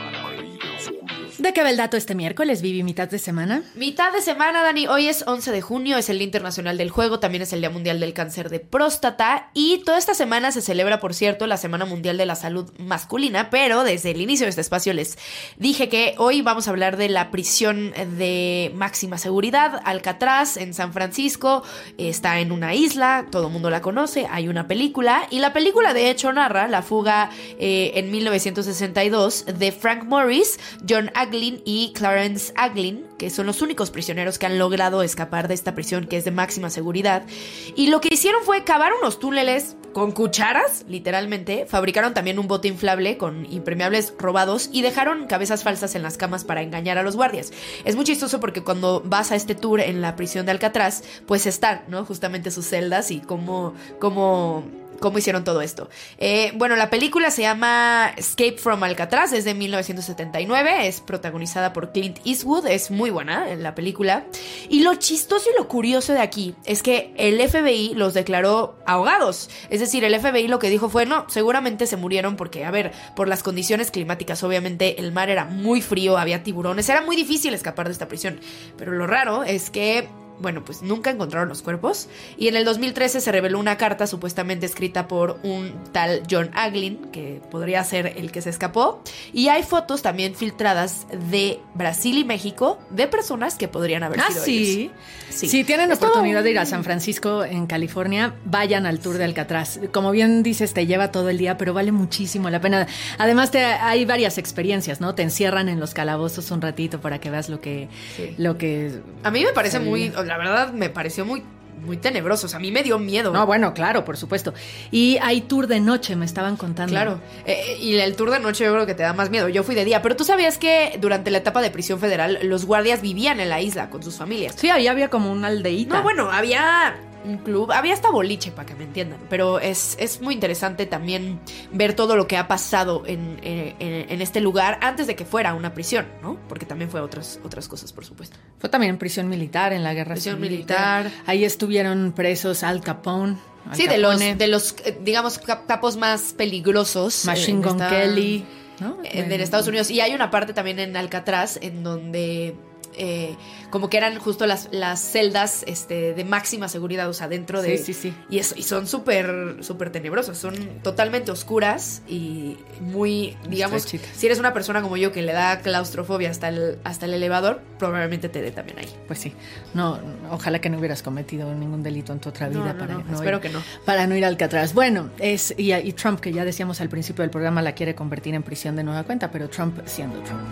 ¿De qué va el dato este miércoles, Vivi? ¿Mitad de semana?
Mitad de semana, Dani. Hoy es once de junio, es el Día Internacional del Juego, también es el Día Mundial del Cáncer de Próstata y toda esta semana se celebra, por cierto, la Semana Mundial de la Salud Masculina, pero desde el inicio de este espacio les dije que hoy vamos a hablar de la prisión de máxima seguridad, Alcatraz, en San Francisco. Está en una isla, todo el mundo la conoce, hay una película y la película de hecho narra la fuga eh, en mil novecientos sesenta y dos de Frank Morris, John Aglin y Clarence Aglin, que son los únicos prisioneros que han logrado escapar de esta prisión que es de máxima seguridad. Y lo que hicieron fue cavar unos túneles con cucharas, literalmente. Fabricaron también un bote inflable con impermeables robados y dejaron cabezas falsas en las camas para engañar a los guardias. Es muy chistoso porque cuando vas a este tour en la prisión de Alcatraz, pues están, ¿no? Justamente sus celdas y cómo... cómo cómo hicieron todo esto. Eh, bueno, la película se llama Escape from Alcatraz, es de mil novecientos setenta y nueve, es protagonizada por Clint Eastwood, es muy buena en la película. Y lo chistoso y lo curioso de aquí es que el F B I los declaró ahogados. Es decir, el F B I lo que dijo fue, no, seguramente se murieron porque, a ver, por las condiciones climáticas, obviamente el mar era muy frío, había tiburones, era muy difícil escapar de esta prisión. Pero lo raro es que... bueno, pues nunca encontraron los cuerpos y en el dos mil trece se reveló una carta supuestamente escrita por un tal John Aglin, que podría ser el que se escapó, y hay fotos también filtradas de Brasil y México de personas que podrían haber
ah,
sido
¿sí?
ellos.
Sí, si tienen la oportunidad de ir a San Francisco, en California, vayan al tour de Alcatraz. Como bien dices, te lleva todo el día, pero vale muchísimo la pena. Además, te, hay varias experiencias, ¿no? Te encierran en los calabozos un ratito para que veas lo que... Sí. Lo que
a mí me parece muy... La verdad, me pareció muy... muy tenebroso, o sea, a mí me dio miedo.
No, bueno, claro, por supuesto. Y hay tour de noche, me estaban contando.
Claro, eh, y el tour de noche yo creo que te da más miedo. Yo fui de día, pero tú sabías que durante la etapa de prisión federal los guardias vivían en la isla con sus familias.
Sí, ahí había como una aldeíta.
No, bueno, había un club, había hasta boliche, para que me entiendan, pero es, es muy interesante también ver todo lo que ha pasado en, en, en este lugar antes de que fuera una prisión, ¿no? Porque también fue otras, otras cosas, por supuesto.
Fue también prisión militar en la guerra
prisión
civil.
militar.
Ahí estuvieron presos Al Capone. Al
sí,
Capone.
de los, de los, digamos, capos más peligrosos.
Machine Gun Kelly, ¿no?
En, en Estados Unidos. Y hay una parte también en Alcatraz en donde... Eh, como que eran justo las, las celdas este, de máxima seguridad, o sea, dentro de...
Sí, sí, sí.
Y, eso, y son súper, súper tenebrosas, son totalmente oscuras y muy, digamos, si eres una persona como yo que le da claustrofobia hasta el, hasta el elevador, probablemente te dé también ahí.
Pues sí, no, ojalá que no hubieras cometido ningún delito en tu otra vida.
No, no,
para
no,
no
espero
ir,
que no.
Para no ir a Alcatraz. Bueno, es y, y Trump, que ya decíamos al principio del programa, la quiere convertir en prisión de nueva cuenta, pero Trump siendo Trump.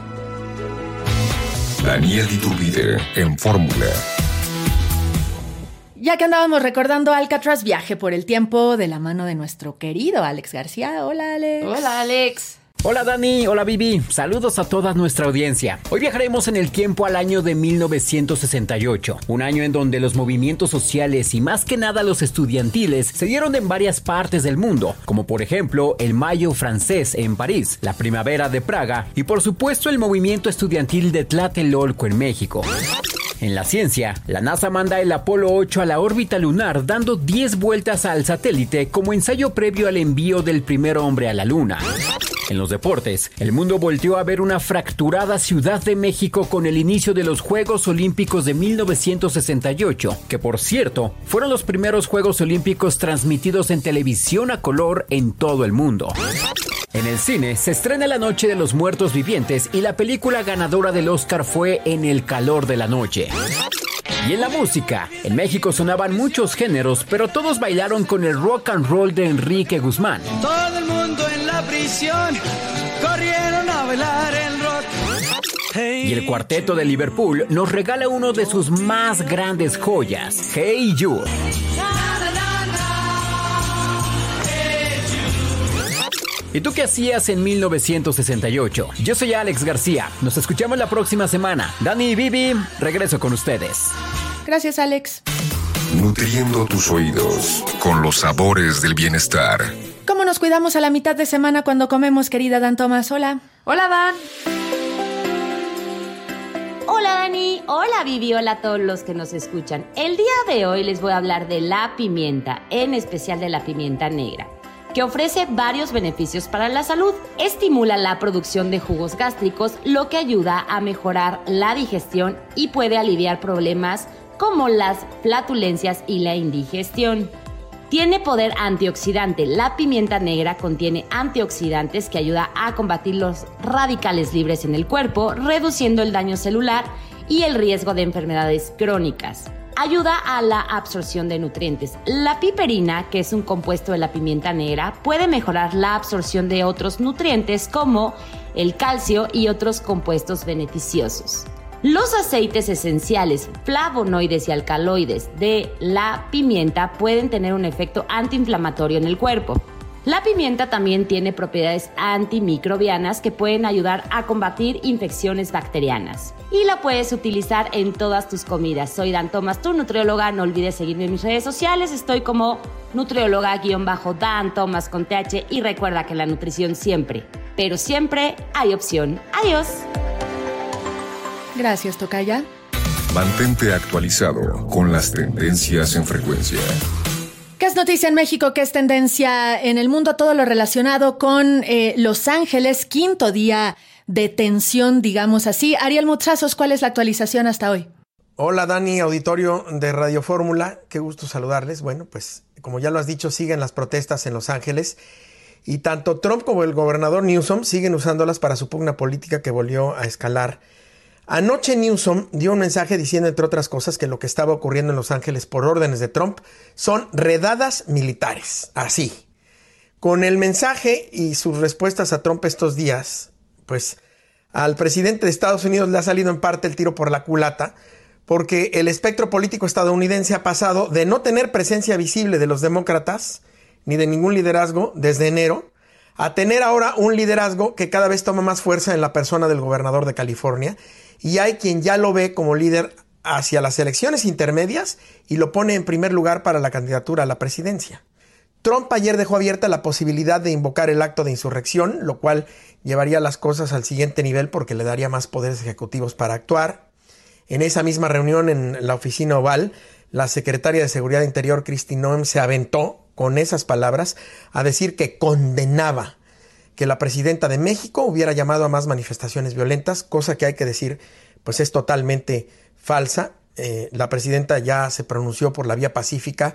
Daniel Iturbide en Fórmula.
Ya que andábamos recordando Alcatraz, viaje por el tiempo de la mano de nuestro querido Alex García. Hola, Alex.
Hola, Alex.
Hola Dani, hola Vivi, saludos a toda nuestra audiencia. Hoy viajaremos en el tiempo al año de mil novecientos sesenta y ocho, un año en donde los movimientos sociales y más que nada los estudiantiles se dieron en varias partes del mundo, como por ejemplo el Mayo francés en París, la Primavera de Praga y por supuesto el movimiento estudiantil de Tlatelolco en México. En la ciencia, la NASA manda el Apolo ocho a la órbita lunar dando diez vueltas al satélite como ensayo previo al envío del primer hombre a la Luna. En los deportes, el mundo volteó a ver una fracturada Ciudad de México con el inicio de los Juegos Olímpicos de mil novecientos sesenta y ocho, que por cierto, fueron los primeros Juegos Olímpicos transmitidos en televisión a color en todo el mundo. En el cine, se estrena La Noche de los Muertos Vivientes y la película ganadora del Oscar fue En el calor de la noche. Y en la música, en México sonaban muchos géneros, pero todos bailaron con el rock and roll de Enrique Guzmán.
Todo el mundo en la prisión corrieron a bailar el rock.
Y el cuarteto de Liverpool nos regala uno de sus más grandes joyas, Hey Jude. ¿Y tú qué hacías en mil novecientos sesenta y ocho? Yo soy Alex García. Nos escuchamos la próxima semana. Dani y Vivi, regreso con ustedes.
Gracias, Alex.
Nutriendo tus oídos con los sabores del bienestar.
¿Cómo nos cuidamos a la mitad de semana cuando comemos, querida Dan Tomás? Hola.
Hola, Dan.
Hola Dani, hola Vivi, hola a todos los que nos escuchan. El día de hoy les voy a hablar de la pimienta, en especial de la pimienta negra, que ofrece varios beneficios para la salud. Estimula la producción de jugos gástricos, lo que ayuda a mejorar la digestión y puede aliviar problemas como las flatulencias y la indigestión. Tiene poder antioxidante. La pimienta negra contiene antioxidantes que ayuda a combatir los radicales libres en el cuerpo, reduciendo el daño celular y el riesgo de enfermedades crónicas. Ayuda a la absorción de nutrientes. La piperina, que es un compuesto de la pimienta negra, puede mejorar la absorción de otros nutrientes como el calcio y otros compuestos beneficiosos. Los aceites esenciales, flavonoides y alcaloides de la pimienta pueden tener un efecto antiinflamatorio en el cuerpo. La pimienta también tiene propiedades antimicrobianas que pueden ayudar a combatir infecciones bacterianas. Y la puedes utilizar en todas tus comidas. Soy Dan Tomás, tu nutrióloga. No olvides seguirme en mis redes sociales. Estoy como nutrióloga-Dan Tomás con T H. Y recuerda que en la nutrición siempre, pero siempre hay opción. Adiós.
Gracias, tocaya.
Mantente actualizado con las tendencias en frecuencia.
¿Qué es noticia en México? ¿Qué es tendencia en el mundo? Todo lo relacionado con eh, Los Ángeles, quinto día de tensión, digamos así. Ariel Mutrazos, ¿cuál es la actualización hasta hoy?
Hola Dani, auditorio de Radio Fórmula. Qué gusto saludarles. Bueno, pues como ya lo has dicho, siguen las protestas en Los Ángeles. Y tanto Trump como el gobernador Newsom siguen usándolas para su pugna política que volvió a escalar. Anoche Newsom dio un mensaje diciendo, entre otras cosas, que lo que estaba ocurriendo en Los Ángeles por órdenes de Trump son redadas militares. Así. Con el mensaje y sus respuestas a Trump estos días, pues al presidente de Estados Unidos le ha salido en parte el tiro por la culata, porque el espectro político estadounidense ha pasado de no tener presencia visible de los demócratas, ni de ningún liderazgo desde enero, a tener ahora un liderazgo que cada vez toma más fuerza en la persona del gobernador de California, y hay quien ya lo ve como líder hacia las elecciones intermedias y lo pone en primer lugar para la candidatura a la presidencia. Trump ayer dejó abierta la posibilidad de invocar el acto de insurrección, lo cual llevaría las cosas al siguiente nivel porque le daría más poderes ejecutivos para actuar. En esa misma reunión en la oficina Oval, la secretaria de Seguridad Interior, Kristi Noem, se aventó con esas palabras a decir que condenaba que la presidenta de México hubiera llamado a más manifestaciones violentas, cosa que hay que decir, pues es totalmente falsa. Eh, la presidenta ya se pronunció por la vía pacífica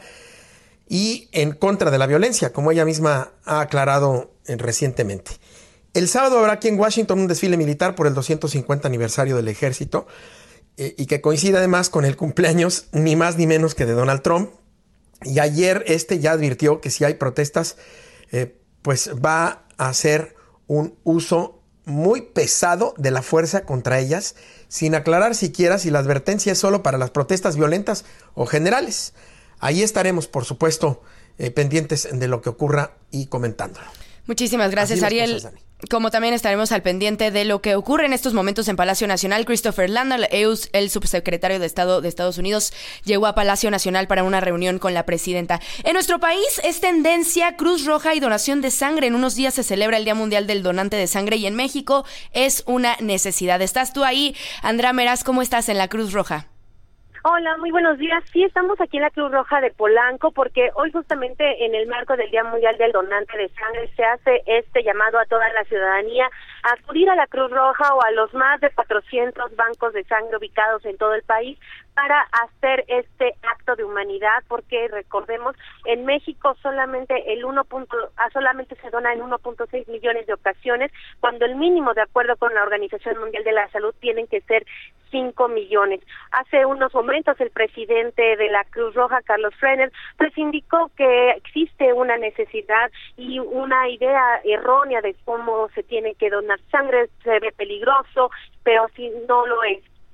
y en contra de la violencia, como ella misma ha aclarado eh, recientemente. El sábado habrá aquí en Washington un desfile militar por el doscientos cincuenta aniversario del ejército eh, y que coincide además con el cumpleaños ni más ni menos que de Donald Trump. Y ayer este ya advirtió que si hay protestas, eh, pues va a hacer un uso muy pesado de la fuerza contra ellas, sin aclarar siquiera si la advertencia es solo para las protestas violentas o generales. Ahí estaremos, por supuesto, eh, pendientes de lo que ocurra y comentándolo.
Muchísimas gracias, Ariel.
Cosas,
Como también estaremos al pendiente de lo que ocurre en estos momentos en Palacio Nacional. Christopher Landau, el subsecretario de Estado de Estados Unidos, llegó a Palacio Nacional para una reunión con la presidenta. En nuestro país es tendencia Cruz Roja y donación de sangre. En unos días se celebra el Día Mundial del Donante de Sangre y en México es una necesidad. ¿Estás tú ahí, Andrea Meraz? ¿Cómo estás en la Cruz Roja?
Hola, muy buenos días. Sí, estamos aquí en la Cruz Roja de Polanco porque hoy justamente en el marco del Día Mundial del Donante de Sangre se hace este llamado a toda la ciudadanía a acudir a la Cruz Roja o a los más de cuatrocientos bancos de sangre ubicados en todo el país para hacer este acto de humanidad, porque recordemos, en México solamente el uno. solamente se dona en uno punto seis millones de ocasiones, cuando el mínimo, de acuerdo con la Organización Mundial de la Salud, tienen que ser cinco millones. Hace unos momentos el presidente de la Cruz Roja, Carlos Frenner, pues indicó que existe una necesidad y una idea errónea de cómo se tiene que donar sangre, se ve peligroso, pero si no lo es.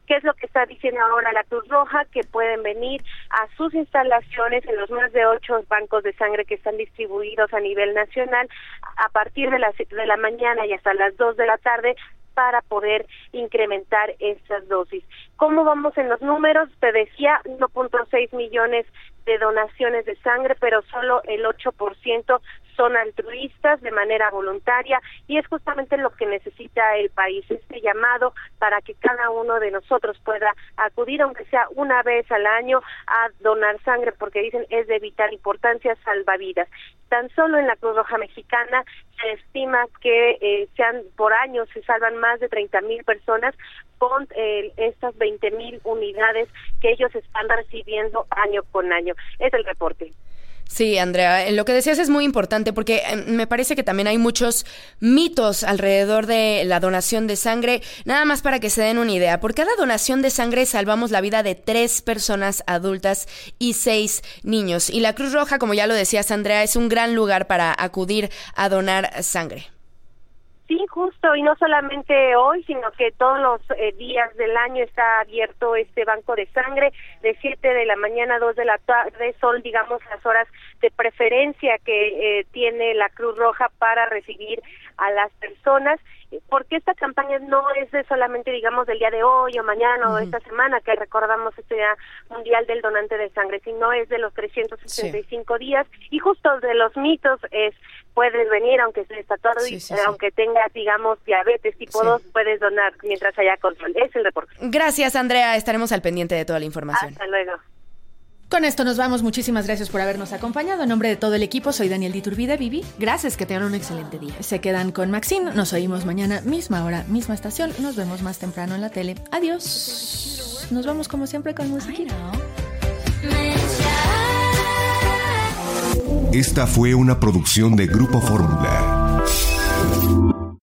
¿Qué es lo que está diciendo ahora la Cruz Roja? Que pueden venir a sus instalaciones en los más de ocho bancos de sangre que están distribuidos a nivel nacional a partir de las de la mañana y hasta las dos de la tarde para poder incrementar estas dosis. ¿Cómo vamos en los números? Te decía uno punto seis millones de donaciones de sangre, pero solo el ocho por ciento son altruistas de manera voluntaria, y es justamente lo que necesita el país, este llamado para que cada uno de nosotros pueda acudir, aunque sea una vez al año, a donar sangre, porque dicen es de vital importancia, salva vidas. Tan solo en la Cruz Roja Mexicana se estima que eh, sean por año se salvan más de treinta mil personas con eh, estas veinte mil unidades que ellos están recibiendo año con año. Es el reporte.
Sí, Andrea, lo que decías es muy importante porque me parece que también hay muchos mitos alrededor de la donación de sangre. Nada más para que se den una idea, por cada donación de sangre salvamos la vida de tres personas adultas y seis niños. Y la Cruz Roja, como ya lo decías, Andrea, es un gran lugar para acudir a donar sangre.
Sí, justo, y no solamente hoy, sino que todos los eh, días del año está abierto este banco de sangre, de siete de la mañana a dos de la tarde, son, digamos, las horas de preferencia que eh, tiene la Cruz Roja para recibir a las personas, porque esta campaña no es de solamente, digamos, del día de hoy o mañana uh-huh. o esta semana, que recordamos este Día Mundial del Donante de Sangre, sino es de los trescientos sesenta y cinco sí. días, y justo de los mitos es, puedes venir aunque estés tatuado sí, sí, y sí. aunque tengas, digamos, diabetes tipo sí. dos, puedes donar mientras haya control. Es el reporte.
Gracias, Andrea, estaremos al pendiente de toda la información.
Hasta luego.
Con esto nos vamos. Muchísimas gracias por habernos acompañado. En nombre de todo el equipo, soy Daniel Diturbide. Vivi,
gracias, que tengan un excelente día.
Se quedan con Maxine. Nos oímos mañana, misma hora, misma estación. Nos vemos más temprano en la tele. Adiós. Nos vamos como siempre con musiquita.
Esta fue una producción de Grupo Fórmula.